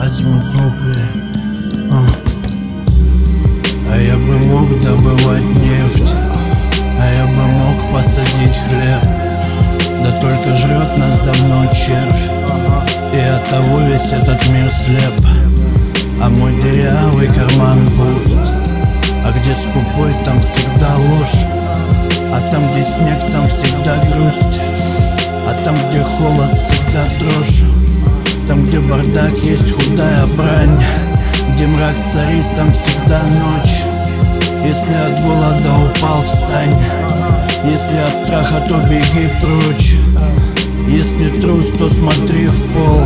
возьмут зубы. А я бы мог добывать нефть, а я бы мог посадить хлеб. Да только жрет нас давно червь, и оттого весь этот мир слеп. А мой дырявый карман пуст, а где скупой, там всегда ложь. А там, где снег, там всегда грусть. А там, где холод, всегда дрожь. Там, где бардак, есть худая брань. Где мрак царит, там всегда ночь. Если от голода упал, встань. Если от страха, то беги прочь. Если трус, то смотри в пол.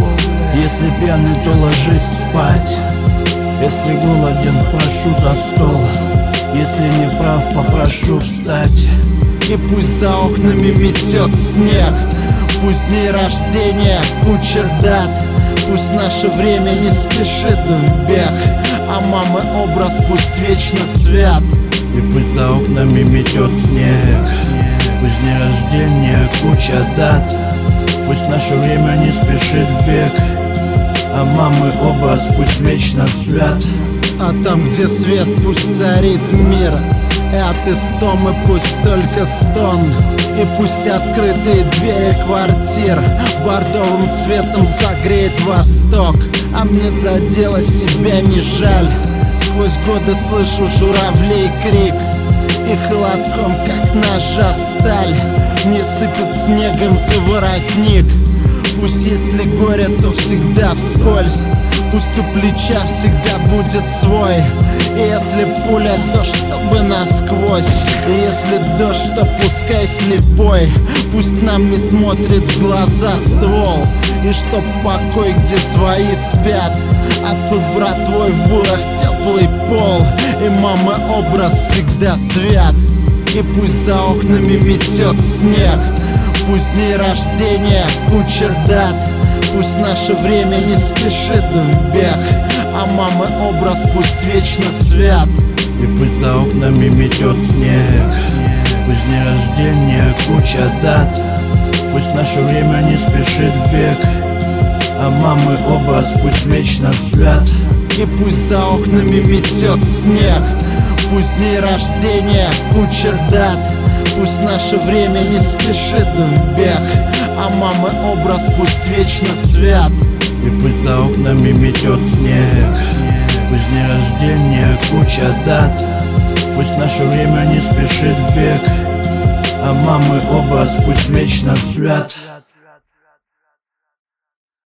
Если пьяный, то ложись спать. Если голоден, прошу за стол. Если не прав, попрошу встать. И пусть за окнами метет снег, пусть дни рождения куча дат, пусть наше время не спешит в бег, а мамы образ пусть вечно свят. И пусть за окнами метет снег, пусть дни рождения куча дат, пусть наше время не спешит в бег, а мамы образ пусть вечно свят. А там, где свет, пусть царит мир, и от истомы пусть только стон. И пусть открытые двери квартир бордовым цветом согреет восток. А мне за дело себя не жаль, сквозь годы слышу журавлей крик, и холодком, как ножа сталь, мне сыпет снегом за воротник. Пусть если горе, то всегда вскользь, пусть у плеча всегда будет свой. И если пуля, то чтобы насквозь, и если дождь, то пускай слепой. Пусть нам не смотрит в глаза ствол, и чтоб покой, где свои спят, а тут, брат твой, в бурах теплый пол, и мама образ всегда свят. И пусть за окнами метет снег, пусть дни рождения куча дат, пусть наше время не спешит в бег, а мамы образ пусть вечно свят. И пусть за окнами метет снег, пусть дни рождения куча дат, пусть наше время не спешит в бег, а мамы образ пусть вечно свят. И пусть за окнами метет снег, пусть дни рождения куча дат, пусть наше время не спешит в бег, а мамы образ пусть вечно свят. И пусть за окнами метет снег, пусть дни рождения куча дат, пусть наше время не спешит в бег, а мамы образ пусть вечно свят.